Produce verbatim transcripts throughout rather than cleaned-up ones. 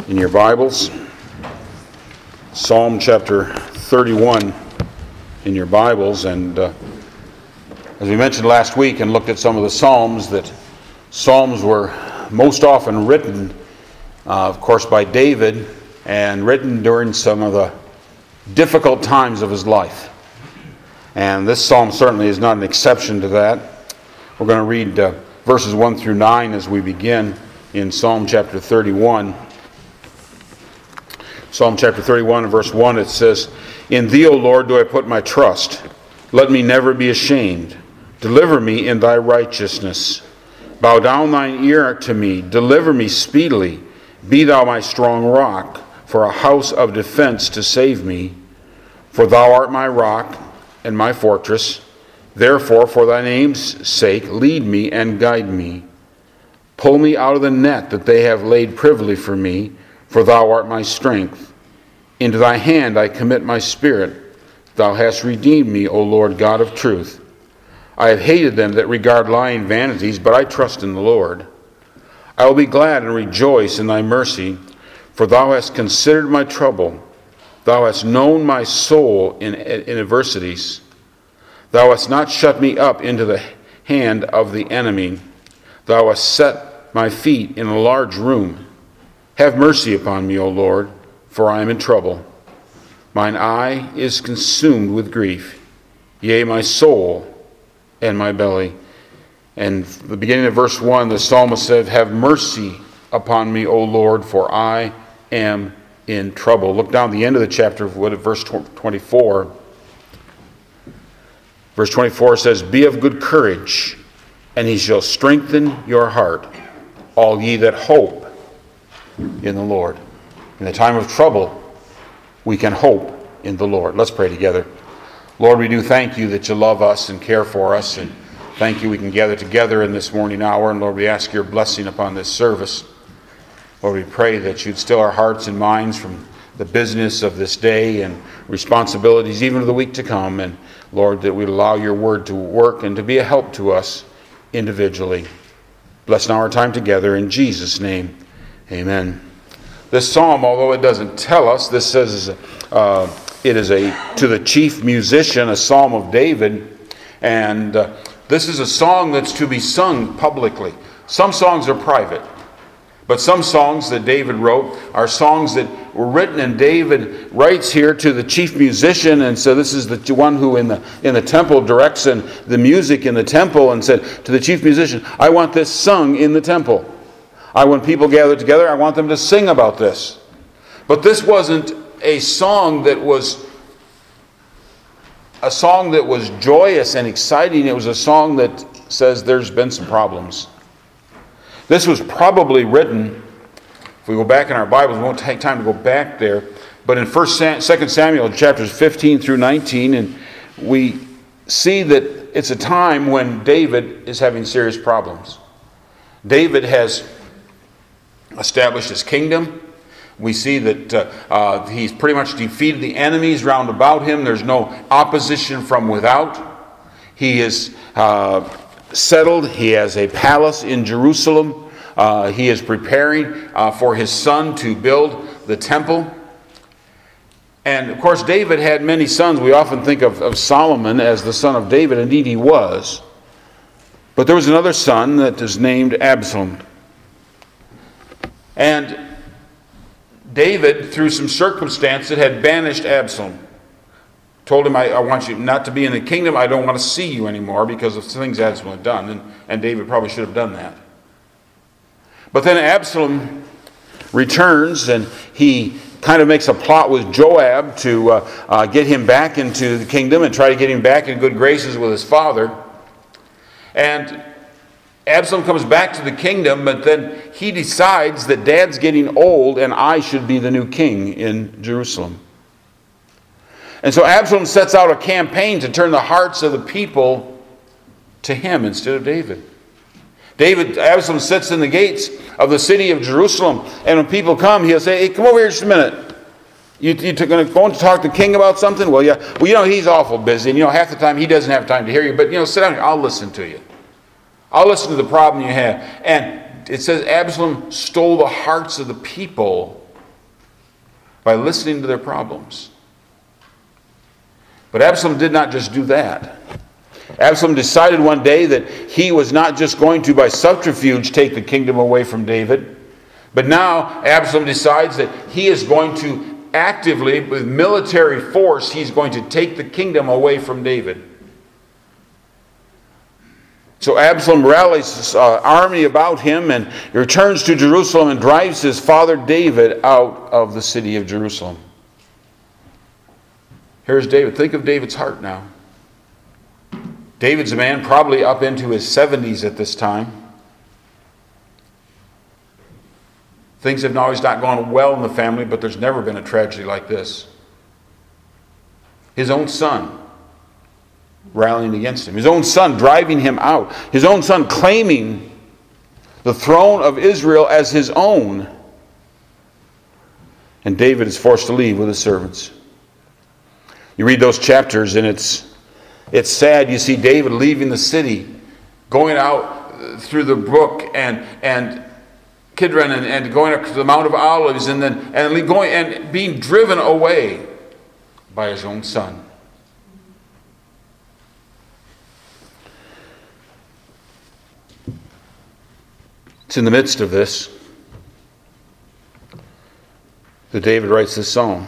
in your Bibles. Psalm chapter thirty-one in your Bibles. And uh, as we mentioned last week and looked at some of the Psalms, that Psalms were most often written, uh, of course, by David, and written during some of the difficult times of his life. And this Psalm certainly is not an exception to that. We're going to read uh, verses one through nine as we begin in Psalm chapter thirty-one. Psalm chapter thirty-one, verse one, it says, "In thee, O Lord, do I put my trust. Let me never be ashamed. Deliver me in thy righteousness. Bow down thine ear to me. Deliver me speedily. Be thou my strong rock, for a house of defense to save me. For thou art my rock and my fortress. Therefore, for thy name's sake, lead me and guide me. Pull me out of the net that they have laid privily for me, for thou art my strength. Into thy hand I commit my spirit. Thou hast redeemed me, O Lord God of truth. I have hated them that regard lying vanities, but I trust in the Lord. I will be glad and rejoice in thy mercy, for thou hast considered my trouble. Thou hast known my soul in, in adversities. Thou hast not shut me up into the hand of the enemy. Thou hast set my feet in a large room. Have mercy upon me, O Lord, for I am in trouble. Mine eye is consumed with grief, yea, my soul and my belly." And the beginning of verse one, the psalmist said, "Have mercy upon me, O Lord, for I am in trouble." Look down the end of the chapter, what at verse twenty-four. Verse twenty-four says, "Be of good courage, and he shall strengthen your heart, all ye that hope in the Lord." In the time of trouble, we can hope in the Lord. Let's pray together. Lord, we do thank you that you love us and care for us, and thank you we can gather together in this morning hour. And Lord, we ask your blessing upon this service. Lord, we pray that you'd still our hearts and minds from the business of this day and responsibilities even of the week to come. And Lord, that we'd allow your word to work and to be a help to us individually. Bless now our time together in Jesus' name. Amen. This psalm, although it doesn't tell us, this says uh, it is a to the chief musician, a psalm of David. And uh, this is a song that's to be sung publicly. Some songs are private. But some songs that David wrote are songs that were written, and David writes here to the chief musician, and so this is the one who in the in the temple directs and the music in the temple, and said to the chief musician, "I want this sung in the temple. I when people gather together, I want them to sing about this." But this wasn't a song that was a song that was joyous and exciting. It was a song that says there's been some problems. This was probably written, if we go back in our Bibles, we won't take time to go back there, but in First, Second Samuel chapters fifteen through nineteen, and we see that it's a time when David is having serious problems. David has established his kingdom. We see that uh, uh, he's pretty much defeated the enemies round about him. There's no opposition from without. He is uh, settled. He has a palace in Jerusalem. Uh, he is preparing uh, for his son to build the temple. And of course, David had many sons. We often think of, of Solomon as the son of David. Indeed, he was. But there was another son that is named Absalom. And David, through some circumstances, had banished Absalom. Told him, I, I want you not to be in the kingdom. I don't want to see you anymore because of things Absalom had done. And, and David probably should have done that. But then Absalom returns, and he kind of makes a plot with Joab to uh, uh, get him back into the kingdom and try to get him back in good graces with his father. And Absalom comes back to the kingdom, but then he decides that Dad's getting old and I should be the new king in Jerusalem. And so Absalom sets out a campaign to turn the hearts of the people to him instead of David. David, Absalom sits in the gates of the city of Jerusalem, and when people come, he'll say, "Hey, come over here just a minute. You, you're going to go and talk to the king about something?" "Well, yeah. Well, you know, he's awful busy, and you know, half the time he doesn't have time to hear you, but, you know, sit down here. I'll listen to you. I'll listen to the problem you have." And it says Absalom stole the hearts of the people by listening to their problems. But Absalom did not just do that. Absalom decided one day that he was not just going to, by subterfuge, take the kingdom away from David, but now Absalom decides that he is going to actively, with military force, he's going to take the kingdom away from David. So Absalom rallies his uh, army about him and returns to Jerusalem and drives his father David out of the city of Jerusalem. Here's David. Think of David's heart now. David's a man probably up into his seventies at this time. Things have always not gone well in the family, but there's never been a tragedy like this. His own son rallying against him. His own son driving him out. His own son claiming the throne of Israel as his own. And David is forced to leave with his servants. You read those chapters and it's it's sad. You see David leaving the city, going out through the brook and and Kidron and, and going up to the Mount of Olives and then and going and being driven away by his own son. It's in the midst of this that David writes this psalm.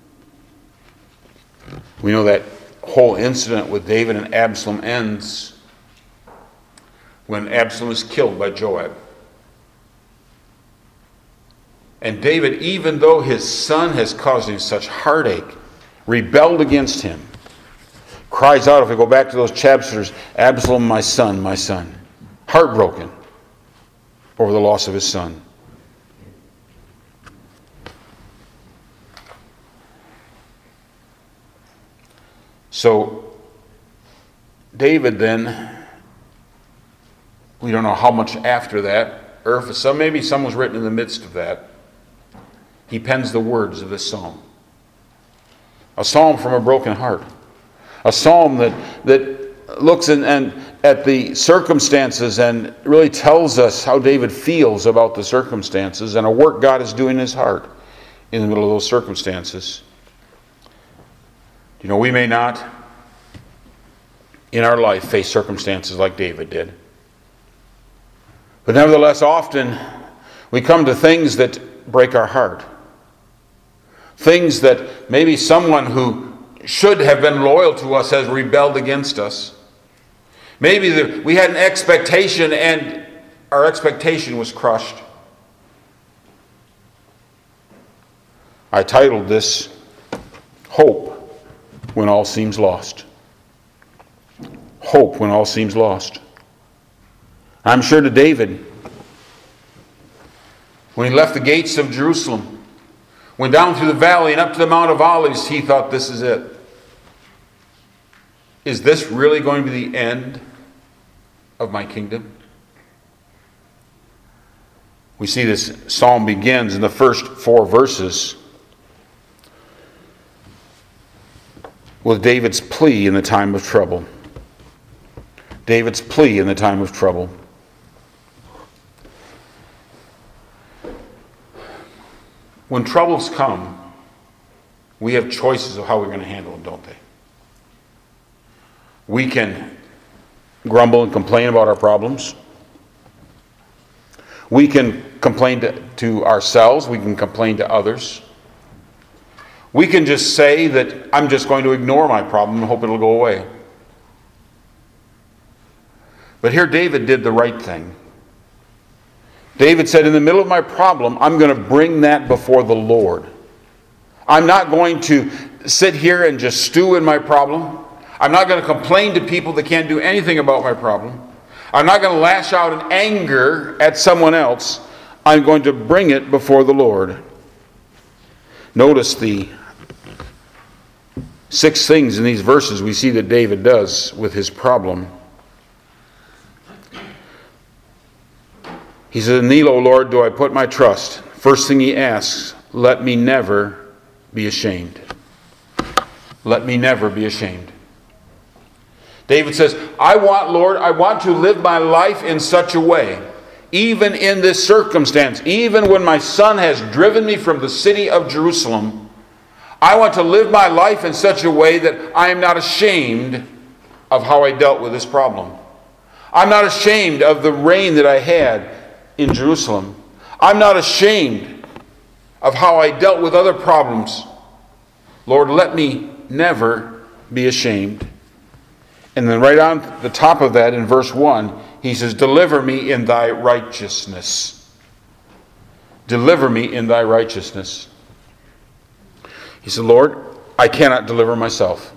We know that whole incident with David and Absalom ends when Absalom is killed by Joab. And David, even though his son has caused him such heartache, rebelled against him, cries out, if we go back to those chapters, Absalom, my son, my son. Heartbroken over the loss of his son. So, David then, we don't know how much after that, or if some, maybe some was written in the midst of that, he pens the words of this psalm. A psalm from a broken heart. A psalm that, that looks in, and at the circumstances and really tells us how David feels about the circumstances and a work God is doing in his heart in the middle of those circumstances. You know, we may not in our life face circumstances like David did. But nevertheless, often we come to things that break our heart. Things that maybe someone who should have been loyal to us has rebelled against us. Maybe the, we had an expectation and our expectation was crushed. I titled this, Hope When All Seems Lost. Hope when all seems lost. I'm sure to David, when he left the gates of Jerusalem, went down through the valley and up to the Mount of Olives, he thought, this is it. Is this really going to be the end of my kingdom? We see this psalm begins in the first four verses with David's plea in the time of trouble. David's plea in the time of trouble. When troubles come, we have choices of how we're going to handle them, don't they? We can grumble and complain about our problems. We can complain to, to ourselves. We can complain to others. We can just say that I'm just going to ignore my problem and hope it'll go away. But here David did the right thing. David said, in the middle of my problem, I'm going to bring that before the Lord. I'm not going to sit here and just stew in my problem. I'm not going to complain to people that can't do anything about my problem. I'm not going to lash out in anger at someone else. I'm going to bring it before the Lord. Notice the six things in these verses we see that David does with his problem. He says, in thee, O Lord, do I put my trust. First thing he asks, let me never be ashamed. Let me never be ashamed. David says, I want, Lord, I want to live my life in such a way, even in this circumstance, even when my son has driven me from the city of Jerusalem, I want to live my life in such a way that I am not ashamed of how I dealt with this problem. I'm not ashamed of the reign that I had in Jerusalem. I'm not ashamed of how I dealt with other problems. Lord, let me never be ashamed. And then right on the top of that in verse one, he says, deliver me in thy righteousness. Deliver me in thy righteousness. He said, Lord, I cannot deliver myself.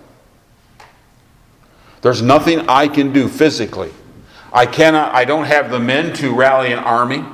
There's nothing I can do physically. I cannot, I don't have the men to rally an army.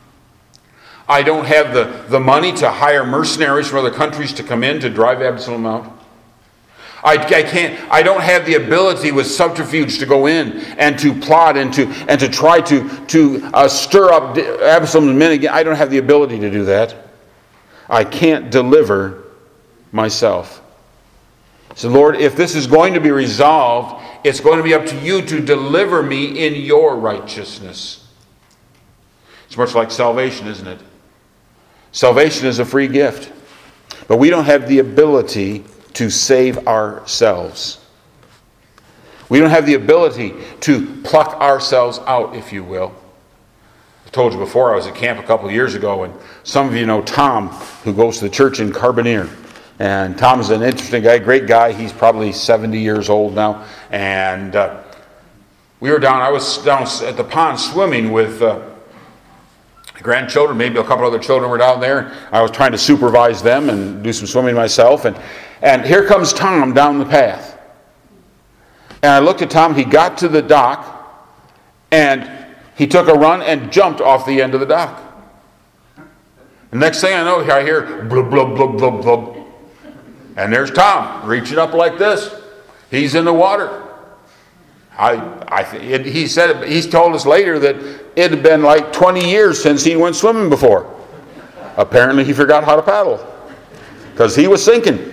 I don't have the, the money to hire mercenaries from other countries to come in to drive Absalom out. I, I can't, I don't have the ability with subterfuge to go in and to plot and to and to try to, to uh, stir up Absalom's men again. I don't have the ability to do that. I can't deliver myself. So Lord, if this is going to be resolved, it's going to be up to you to deliver me in your righteousness. It's much like salvation, isn't it? Salvation is a free gift. But we don't have the ability to save ourselves. We don't have the ability to pluck ourselves out, if you will. I told you before, I was at camp a couple of years ago, and some of you know Tom, who goes to the church in Carbonear. And Tom is an interesting guy, great guy. He's probably seventy years old now. And uh, we were down, I was down at the pond swimming with uh, grandchildren, maybe a couple other children were down there. I was trying to supervise them and do some swimming myself. And, and here comes Tom down the path. And I looked at Tom, he got to the dock, and he took a run and jumped off the end of the dock. The next thing I know, I hear blub, blub, blub, blub, blub. And there's Tom, reaching up like this. He's in the water. I, I, it, he said, he's told us later that it had been like twenty years since he went swimming before. Apparently he forgot how to paddle because he was sinking.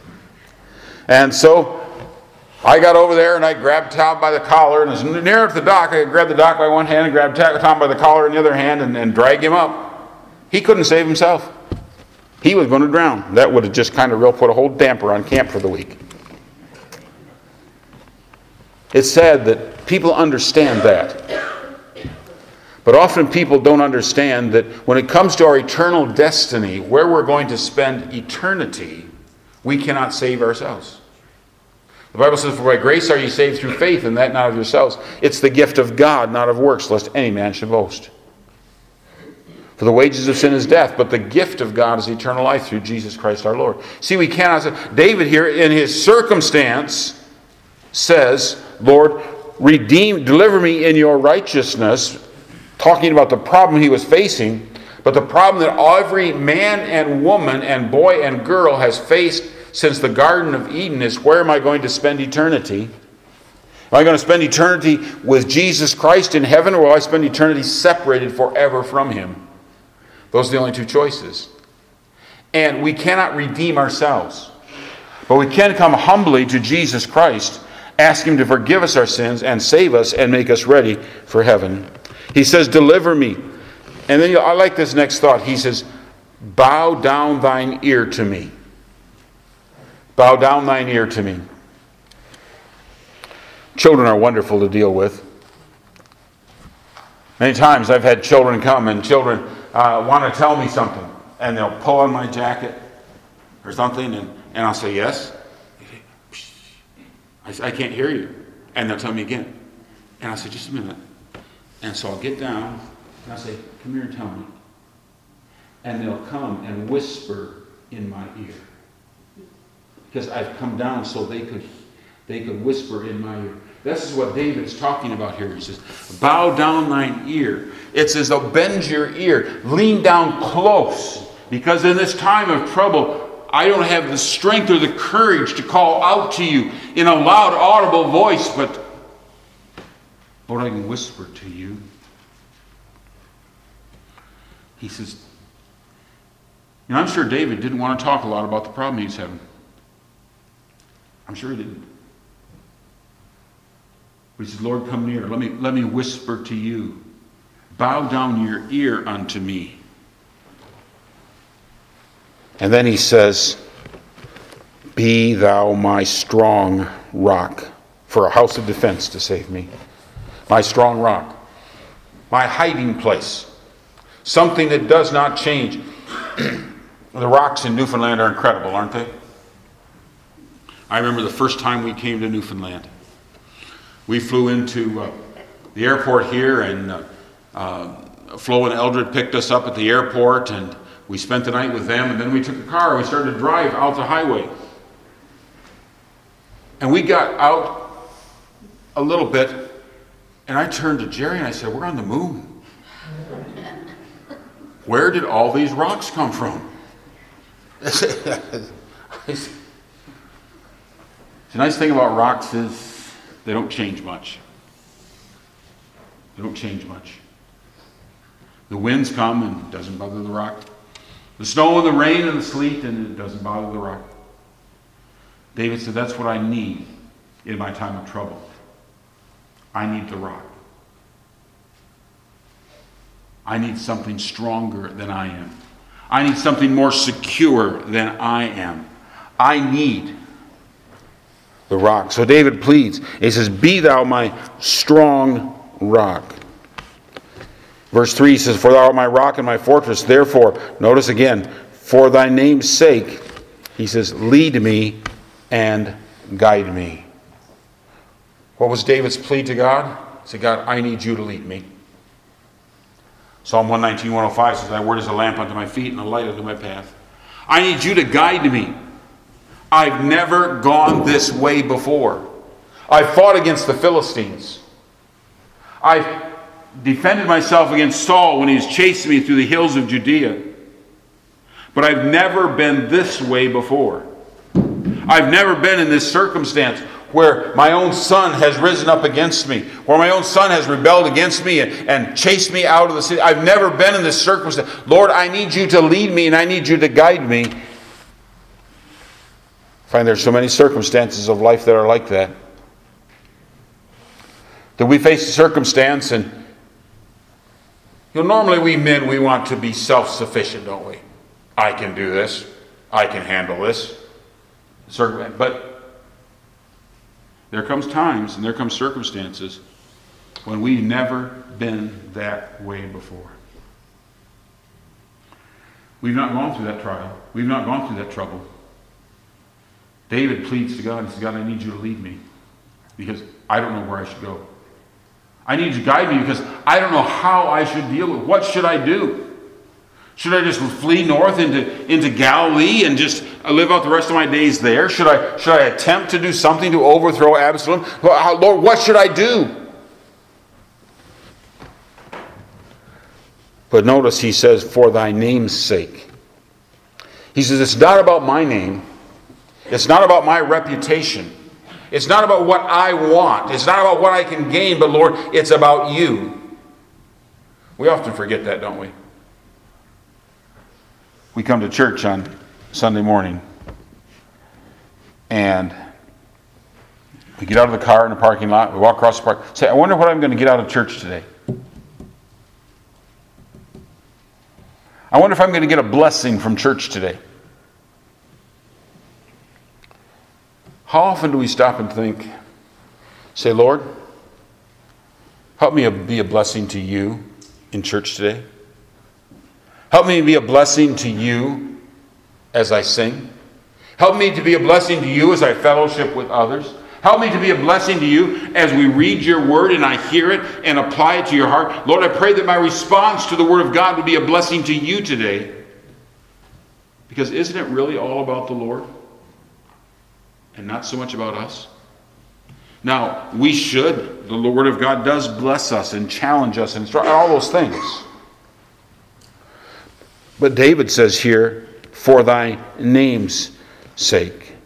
And so I got over there and I grabbed Tom by the collar, and as near to the dock, I grabbed the dock by one hand and grabbed Tom by the collar in the other hand and, and dragged him up. He couldn't save himself. He was going to drown. That would have just kind of real put a whole damper on camp for the week. It's sad that people understand that. But often people don't understand that when it comes to our eternal destiny, where we're going to spend eternity, we cannot save ourselves. The Bible says, for by grace are ye saved through faith, and that not of yourselves. It's the gift of God, not of works, lest any man should boast. For the wages of sin is death, but the gift of God is eternal life through Jesus Christ our Lord. See, we cannot... David here, in his circumstance, says, Lord, redeem, deliver me in your righteousness, talking about the problem he was facing, but the problem that every man and woman and boy and girl has faced since the Garden of Eden is, where am I going to spend eternity? Am I going to spend eternity with Jesus Christ in heaven, or will I spend eternity separated forever from him? Those are the only two choices. And we cannot redeem ourselves. But we can come humbly to Jesus Christ, ask him to forgive us our sins and save us and make us ready for heaven. He says, deliver me. And then I like this next thought. He says, bow down thine ear to me. Bow down thine ear to me. Children are wonderful to deal with. Many times I've had children come and children uh, want to tell me something, and they'll pull on my jacket or something, and, and I'll say, yes. I, say, I can't hear you. And they'll tell me again. And I'll say, just a minute. And so I'll get down, and I'll say, come here and tell me. And they'll come and whisper in my ear. Because I've come down so they could they could whisper in my ear. This is what David's talking about here. He says, bow down thine ear. It says, oh, bend your ear. Lean down close. Because in this time of trouble, I don't have the strength or the courage to call out to you in a loud, audible voice, but Lord, I can whisper to you. He says, you know, I'm sure David didn't want to talk a lot about the problem he's having. I'm sure he didn't. But he says, Lord, come near. Let me, let me whisper to you. bow down your ear unto me. And then he says, be thou my strong rock, for a house of defense to save me. My strong rock, my hiding place, something that does not change. The rocks in Newfoundland are incredible, aren't they? I remember the first time we came to Newfoundland. We flew into uh, the airport here, and uh, uh, Flo and Eldred picked us up at the airport, and we spent the night with them, and then we took a car and we started to drive out the highway. And we got out a little bit, and I turned to Jerry and I said, we're on the moon. Where did all these rocks come from? The nice thing about rocks is they don't change much. They don't change much. The winds come and it doesn't bother the rock. The snow and the rain and the sleet, and it doesn't bother the rock. David said, that's what I need in my time of trouble. I need the rock. I need something stronger than I am. I need something more secure than I am. I need the rock. So David pleads. He says, be thou my strong rock. Verse three, he says, for thou art my rock and my fortress. Therefore, notice again, for thy name's sake, he says, lead me and guide me. What was David's plea to God? He said, God, I need you to lead me. Psalm one nineteen, one oh five says, thy word is a lamp unto my feet and a light unto my path. I need you to guide me. I've never gone this way before. I've fought against the Philistines. I've defended myself against Saul when he was chasing me through the hills of Judea. But I've never been this way before. I've never been in this circumstance where my own son has risen up against me, where my own son has rebelled against me and, and chased me out of the city. I've never been in this circumstance. Lord, I need you to lead me and I need you to guide me. I find there's so many circumstances of life that are like that. That we face a circumstance, and you know, normally we men, we want to be self-sufficient, don't we? I can do this. I can handle this. But there comes times and there comes circumstances when we've never been that way before. We've not gone through that trial. We've not gone through that trouble. David pleads to God and says, God, I need you to lead me because I don't know where I should go. I need you to guide me because I don't know how I should deal with it. What should I do? Should I just flee north into, into Galilee and just live out the rest of my days there? Should I, should I attempt to do something to overthrow Absalom? Lord, what should I do? But notice he says, for thy name's sake. He says, it's not about my name. It's not about my reputation. It's not about what I want. It's not about what I can gain, but Lord, it's about you. We often forget that, don't we? We come to church on Sunday morning, and we get out of the car in the parking lot, we walk across the park, say, I wonder what I'm going to get out of church today. I wonder if I'm going to get a blessing from church today. How often do we stop and think, say, Lord, help me be a blessing to you in church today? Help me to be a blessing to you as I sing. Help me to be a blessing to you as I fellowship with others. Help me to be a blessing to you as we read your word and I hear it and apply it to your heart. Lord, I pray that my response to the word of God would be a blessing to you today. Because isn't it really all about the Lord? And not so much about us? Now, we should. The word of God does bless us and challenge us and instruct, all those things. But David says here, for thy name's sake.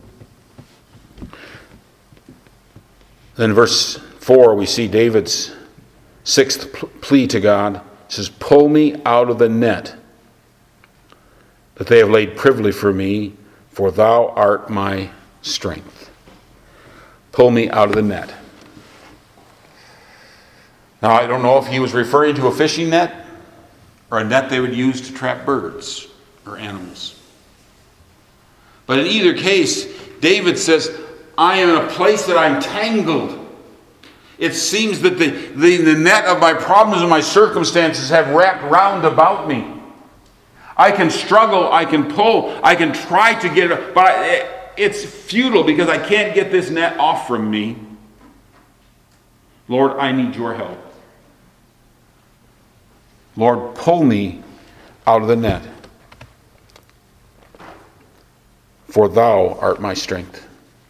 Then verse four, we see David's sixth plea to God. He says, pull me out of the net that they have laid privily for me, for thou art my strength. Pull me out of the net. Now, I don't know if he was referring to a fishing net or a net they would use to trap birds or animals. But in either case, David says, I am in a place that I'm tangled. It seems that the, the, the net of my problems and my circumstances have wrapped round about me. I can struggle, I can pull, I can try to get it, but I, it's futile because I can't get this net off from me. Lord, I need your help. Lord, pull me out of the net. For thou art my strength.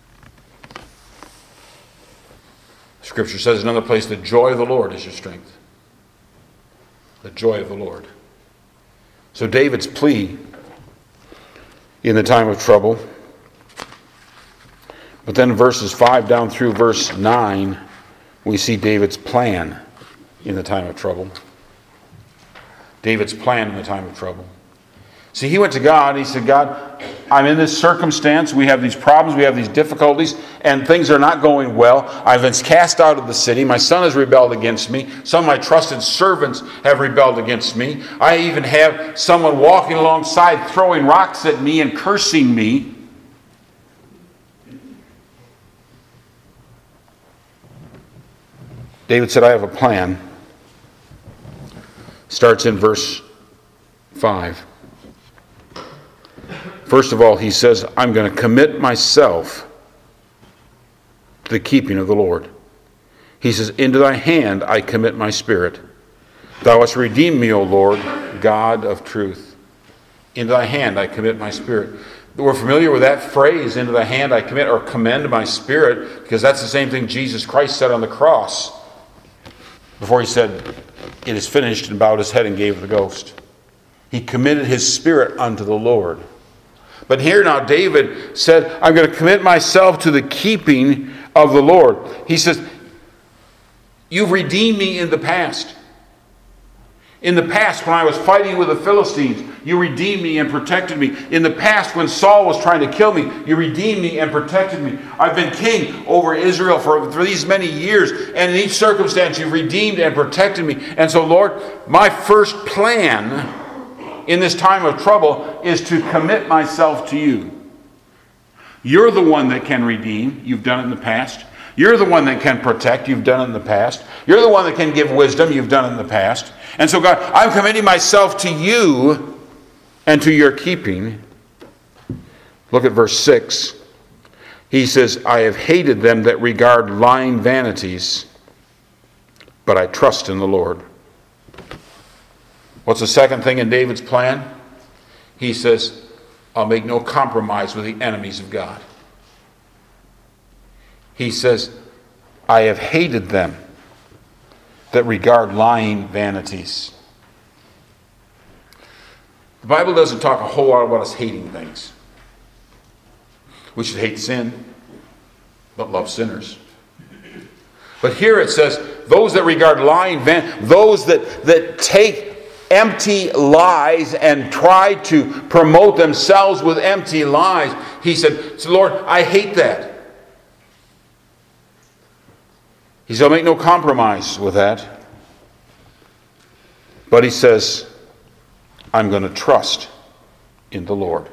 Scripture says in another place, the joy of the Lord is your strength. The joy of the Lord. So David's plea in the time of trouble. But then verses five down through verse nine, we see David's plan in the time of trouble. David's plan in the time of trouble. See, he went to God, he said, God, I'm in this circumstance, we have these problems, we have these difficulties, and things are not going well. I've been cast out of the city, my son has rebelled against me, some of my trusted servants have rebelled against me. I even have someone walking alongside throwing rocks at me and cursing me. David said, I have a plan. Starts in verse five. First of all, he says, I'm going to commit myself to the keeping of the Lord. He says, into thy hand I commit my spirit. Thou hast redeemed me, O Lord, God of truth. Into thy hand I commit my spirit. We're familiar with that phrase, into thy hand I commit, or commend my spirit, because that's the same thing Jesus Christ said on the cross before he said, it is finished, and bowed his head and gave the ghost. He committed his spirit unto the Lord. But here now David said, I'm going to commit myself to the keeping of the Lord. He says, you've redeemed me in the past. In the past, when I was fighting with the Philistines, you redeemed me and protected me. In the past, when Saul was trying to kill me, you redeemed me and protected me. I've been king over Israel for, for these many years, and in each circumstance, you've redeemed and protected me. And so, Lord, my first plan in this time of trouble is to commit myself to you. You're the one that can redeem. You've done it in the past. You're the one that can protect. You've done it in the past. You're the one that can give wisdom. You've done it in the past. And so, God, I'm committing myself to you and to your keeping. Look at verse six. He says, I have hated them that regard lying vanities, but I trust in the Lord. What's the second thing in David's plan? He says, I'll make no compromise with the enemies of God. He says, I have hated them that regard lying vanities. The Bible doesn't talk a whole lot about us hating things. We should hate sin, but love sinners. But here it says, those that regard lying van, those that, that take empty lies and try to promote themselves with empty lies. He said, Lord, I hate that. He said, I'll make no compromise with that. But he says, I'm going to trust in the Lord.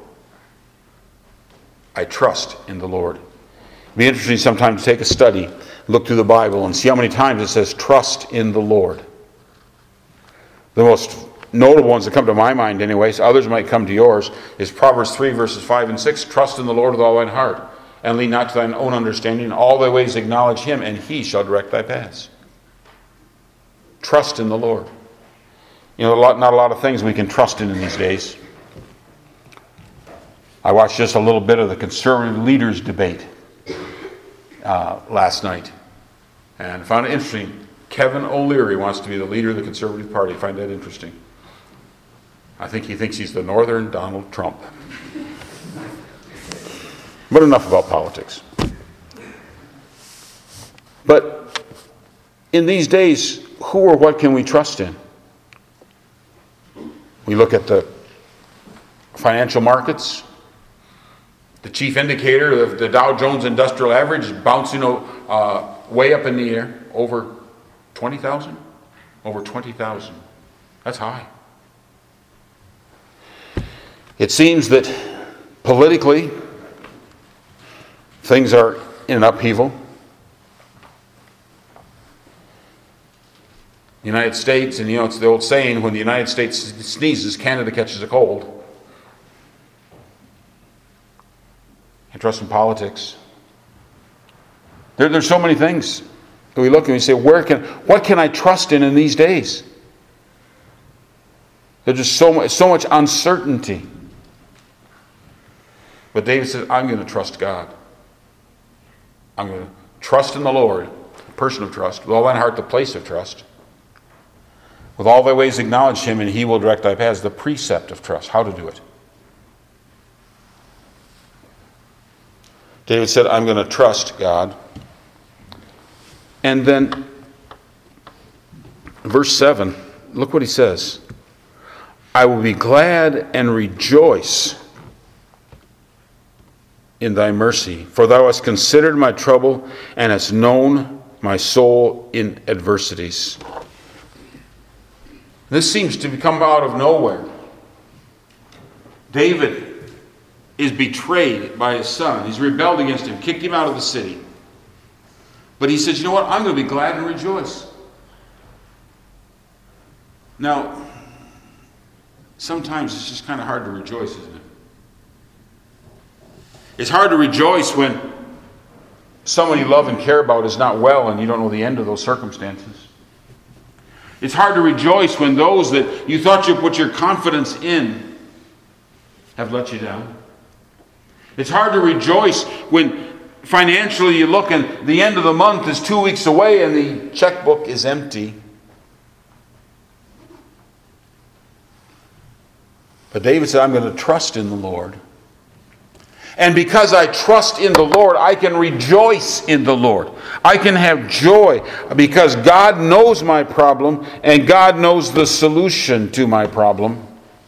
I trust in the Lord. It'd be interesting sometime to take a study, look through the Bible, and see how many times it says, trust in the Lord. The most notable ones that come to my mind anyways, others might come to yours, is Proverbs three, verses five and six. Trust in the Lord with all thine heart, and lean not to thine own understanding. In all thy ways acknowledge him, and he shall direct thy paths. Trust in the Lord. You know, a lot, not a lot of things we can trust in in these days. I watched just a little bit of the conservative leaders debate uh, last night, and found it interesting. Kevin O'Leary wants to be the leader of the Conservative Party. I find that interesting. I think he thinks he's the Northern Donald Trump. But enough about politics. But in these days, who or what can we trust in? We look at the financial markets. The chief indicator of the Dow Jones Industrial Average is bouncing uh, way up in the air, over twenty thousand. Over twenty thousand. That's high. It seems that politically, things are in an upheaval. The United States, and you know, it's the old saying, when the United States sneezes, Canada catches a cold. I trust in politics. There, there's so many things that we look and we say, where can, what can I trust in in these days? There's just so much, so much uncertainty. But David says, I'm going to trust God. I'm going to trust in the Lord, the person of trust, with all thine heart, the place of trust. With all thy ways acknowledge him, and he will direct thy paths. The precept of trust, how to do it. David said, I'm going to trust God. And then, verse seven, look what he says. I will be glad and rejoice in thy mercy, for thou hast considered my trouble and hast known my soul in adversities. This seems to come out of nowhere. David is betrayed by his son. He's rebelled against him, kicked him out of the city. But he says, you know what? I'm going to be glad and rejoice. Now, sometimes it's just kind of hard to rejoice, isn't it? It's hard to rejoice when someone you love and care about is not well and you don't know the end of those circumstances. It's hard to rejoice when those that you thought you put your confidence in have let you down. It's hard to rejoice when financially you look and the end of the month is two weeks away and the checkbook is empty. But David said, I'm going to trust in the Lord. And because I trust in the Lord, I can rejoice in the Lord. I can have joy because God knows my problem and God knows the solution to my problem.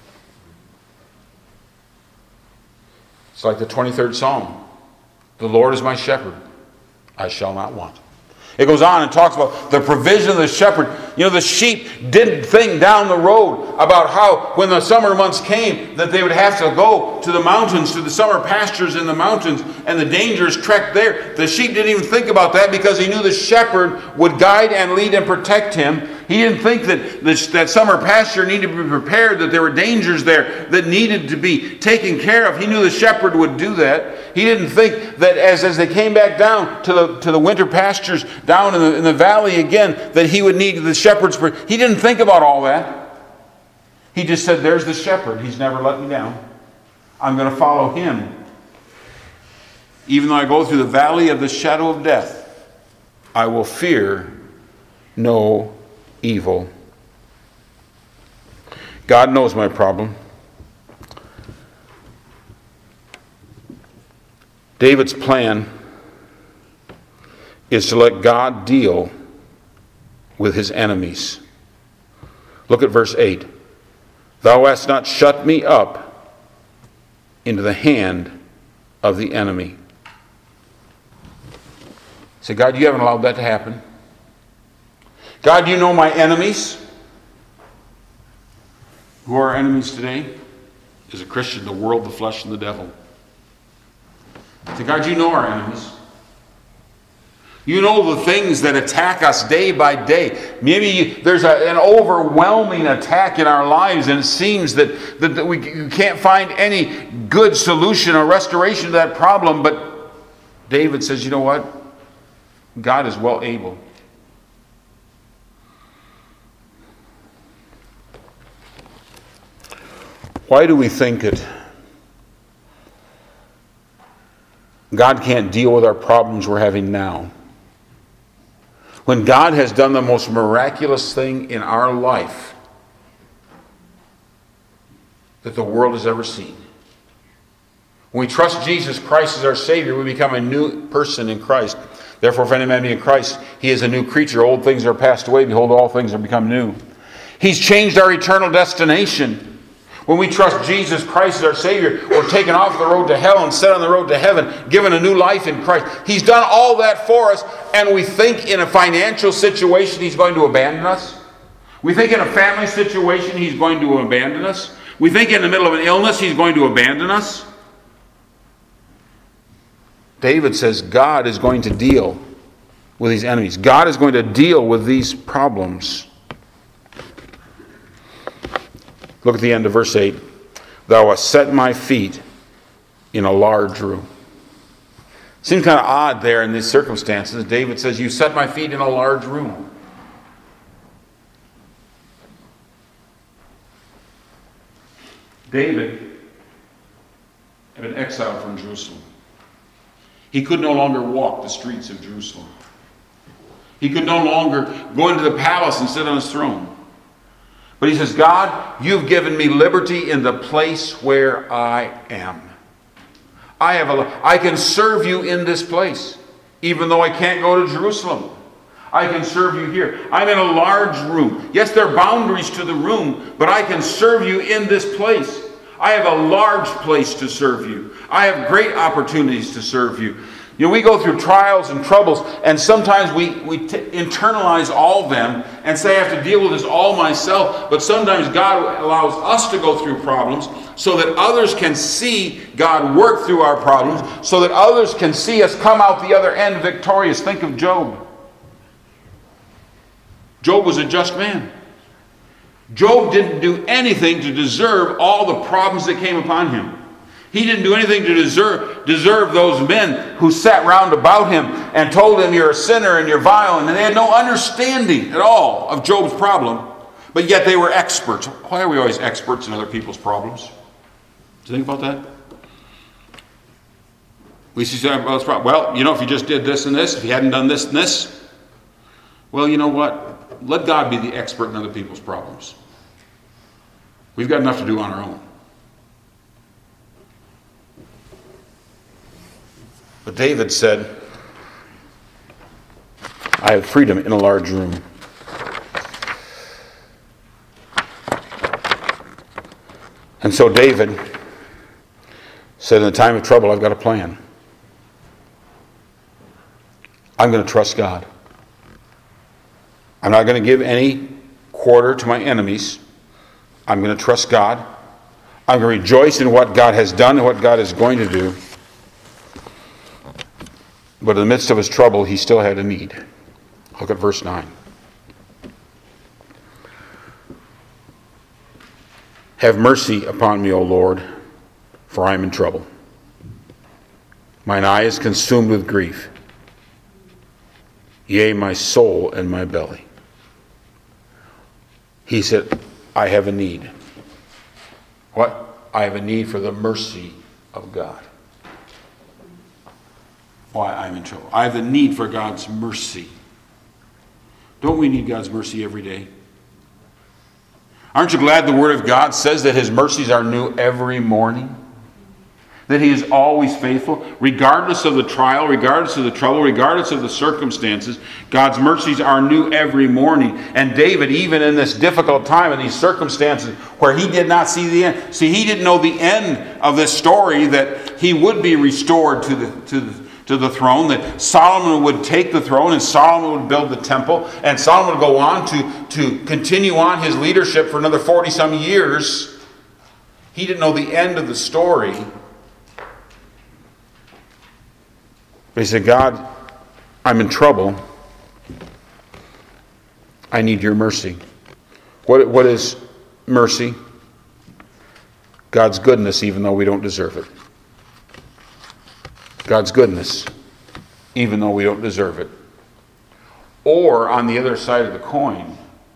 It's like the twenty-third Psalm. The Lord is my shepherd. I shall not want. It goes on and talks about the provision of the shepherd. You know, the sheep didn't think down the road about how, when the summer months came, that they would have to go to the mountains, to the summer pastures in the mountains, and the dangerous trek there. The sheep didn't even think about that because he knew the shepherd would guide and lead and protect him. He didn't think that this, that summer pasture needed to be prepared, that there were dangers there that needed to be taken care of. He knew the shepherd would do that. He didn't think that as, as they came back down to the, to the winter pastures down in the, in the valley again, that he would need the shepherd's. He didn't think about all that. He just said, there's the shepherd. He's never let me down. I'm going to follow him. Even though I go through the valley of the shadow of death, I will fear no evil. God knows my problem. David's plan is to let God deal with his enemies. Look at verse eight. Thou hast not shut me up into the hand of the enemy. Say, God, you haven't allowed that to happen. God, you know my enemies. Who are our enemies today? As a Christian, the world, the flesh, and the devil. Say, God, you know our enemies. You know the things that attack us day by day. Maybe there's a, an overwhelming attack in our lives, and it seems that, that, that we can't find any good solution or restoration to that problem. But David says, you know what? God is well able. Why do we think that God can't deal with our problems we're having now, when God has done the most miraculous thing in our life that the world has ever seen? When we trust Jesus Christ as our Savior, we become a new person in Christ. Therefore, if any man be in Christ, he is a new creature. Old things are passed away. Behold, all things are become new. He's changed our eternal destination. When we trust Jesus Christ as our Savior, we're taken off the road to hell and set on the road to heaven, given a new life in Christ. He's done all that for us, and we think in a financial situation He's going to abandon us. We think in a family situation he's going to abandon us. We think in the middle of an illness he's going to abandon us. David says God is going to deal with these enemies. God is going to deal with these problems. Look at the end of verse eight. Thou hast set my feet in a large room. Seems kind of odd there in these circumstances. David says, you set my feet in a large room. David had been exiled from Jerusalem. He could no longer walk the streets of Jerusalem. He could no longer go into the palace and sit on his throne. But he says, God, you've given me liberty in the place where I am. I have a, I can serve you in this place, even though I can't go to Jerusalem. I can serve you here. I'm in a large room. Yes, there are boundaries to the room, but I can serve you in this place. I have a large place to serve you. I have great opportunities to serve you. You know, we go through trials and troubles, and sometimes we, we t- internalize all of them and say I have to deal with this all myself. But sometimes God allows us to go through problems so that others can see God work through our problems, so that others can see us come out the other end victorious. Think of Job. Job was a just man. Job didn't do anything to deserve all the problems that came upon him. He didn't do anything to deserve, deserve those men who sat round about him and told him you're a sinner and you're vile, and they had no understanding at all of Job's problem, but yet they were experts. Why are we always experts in other people's problems? Do you think about that? We see, well, you know, if you just did this and this, if you hadn't done this and this, well, you know what? Let God be the expert in other people's problems. We've got enough to do on our own. But David said, I have freedom in a large room. And so David said, in the time of trouble, I've got a plan. I'm going to trust God. I'm not going to give any quarter to my enemies. I'm going to trust God. I'm going to rejoice in what God has done and what God is going to do. But in the midst of his trouble, he still had a need. Look at verse nine. Have mercy upon me, O Lord, for I am in trouble. Mine eye is consumed with grief. Yea, my soul and my belly. He said, I have a need. What? I have a need for the mercy of God. Why I'm in trouble. I have the need for God's mercy. Don't we need God's mercy every day? Aren't you glad the Word of God says that His mercies are new every morning? That He is always faithful, regardless of the trial, regardless of the trouble, regardless of the circumstances. God's mercies are new every morning. And David, even in this difficult time, in these circumstances where he did not see the end. See, he didn't know the end of this story, that he would be restored to the to the to the throne, that Solomon would take the throne and Solomon would build the temple, and Solomon would go on to, to continue on his leadership for another forty some years. He didn't know the end of the story. But he said, God, I'm in trouble. I need your mercy. What, what is mercy? God's goodness, even though we don't deserve it. God's goodness, even though we don't deserve it. Or, on the other side of the coin,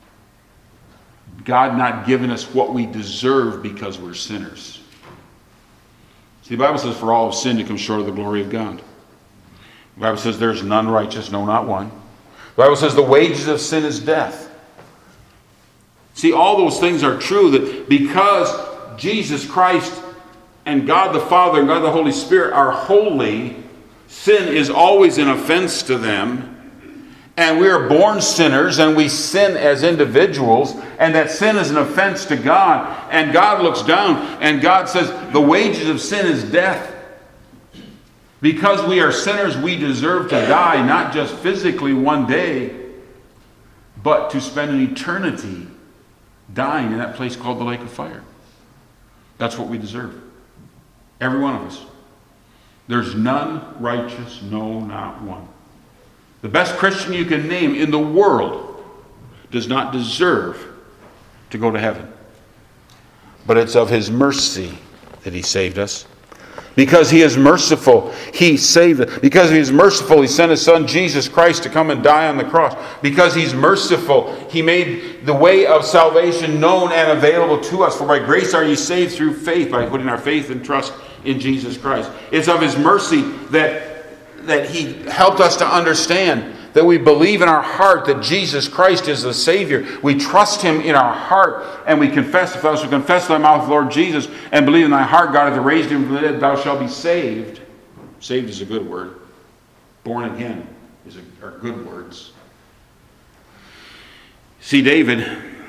God not giving us what we deserve because we're sinners. See, the Bible says, for all have sinned to come short of the glory of God. The Bible says, there's none righteous, no, not one. The Bible says, the wages of sin is death. See, all those things are true, that because Jesus Christ and God the Father and God the Holy Spirit are holy, sin is always an offense to them. And we are born sinners, and we sin as individuals, and that sin is an offense to God. And God looks down, and God says, the wages of sin is death. Because we are sinners, we deserve to die, not just physically one day, but to spend an eternity dying in that place called the lake of fire. That's what we deserve. Every one of us. There's none righteous, no, not one. The best Christian you can name in the world does not deserve to go to heaven. But it's of his mercy that he saved us. Because he is merciful, he saved us. Because he is merciful, he sent his son Jesus Christ to come and die on the cross. Because he's merciful, he made the way of salvation known and available to us. For by grace are ye saved through faith, by putting our faith and trust in Jesus Christ. It's of his mercy that, that he helped us to understand that we believe in our heart that Jesus Christ is the Savior. We trust him in our heart, and we confess, if thou shalt confess with thy mouth Lord Jesus, and believe in thy heart God hath raised him from the dead, thou shalt be saved. Saved is a good word. Born again is a, are good words. See, David,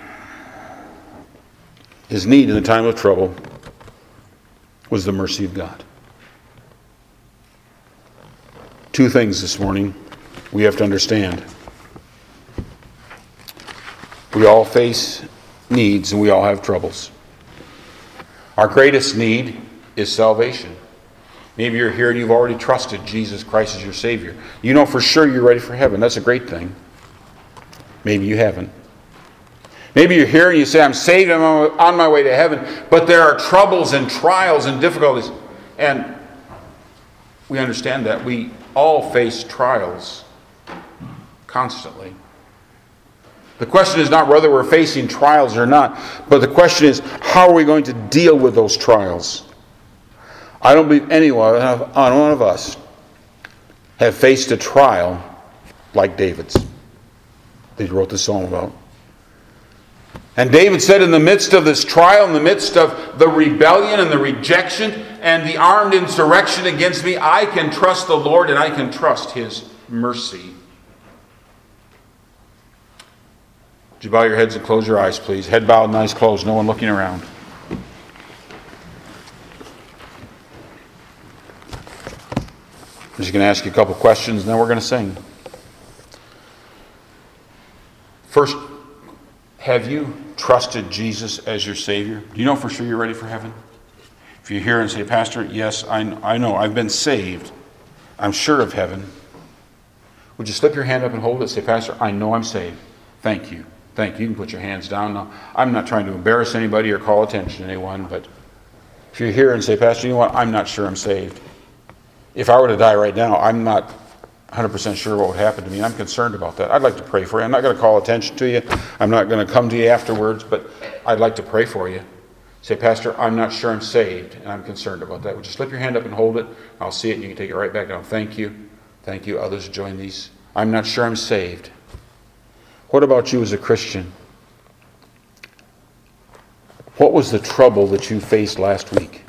his need in the time of trouble was the mercy of God. Two things this morning we have to understand. We all face needs and we all have troubles. Our greatest need is salvation. Maybe you're here and you've already trusted Jesus Christ as your Savior. You know for sure you're ready for heaven. That's a great thing. Maybe you haven't. Maybe you're here and you say, I'm saved, I'm on my way to heaven, but there are troubles and trials and difficulties. And we understand that. We all face trials constantly. The question is not whether we're facing trials or not, but the question is, how are we going to deal with those trials? I don't believe anyone on one of us have faced a trial like David's that he wrote the psalm about. And David said, in the midst of this trial, in the midst of the rebellion and the rejection and the armed insurrection against me, I can trust the Lord and I can trust his mercy. Would you bow your heads and close your eyes, please? Head bowed and eyes closed, no one looking around. I'm just going to ask you a couple questions and then we're going to sing. First, have you trusted Jesus as your Savior? Do you know for sure you're ready for heaven? If you're here and say, Pastor, yes, I, I know, I've been saved. I'm sure of heaven. Would you slip your hand up and hold it and say, Pastor, I know I'm saved. Thank you. Thank you. You can put your hands down now. I'm not trying to embarrass anybody or call attention to anyone, but if you're here and say, Pastor, you know what? I'm not sure I'm saved. If I were to die right now, I'm not one hundred percent sure what would happen to me. I'm concerned about that. I'd like to pray for you. I'm not going to call attention to you. I'm not going to come to you afterwards, but I'd like to pray for you. Say, Pastor, I'm not sure I'm saved, and I'm concerned about that. Would you slip your hand up and hold it? I'll see it, and you can take it right back down. Thank you. Thank you. Others join these. I'm not sure I'm saved. What about you as a Christian? What was the trouble that you faced last week?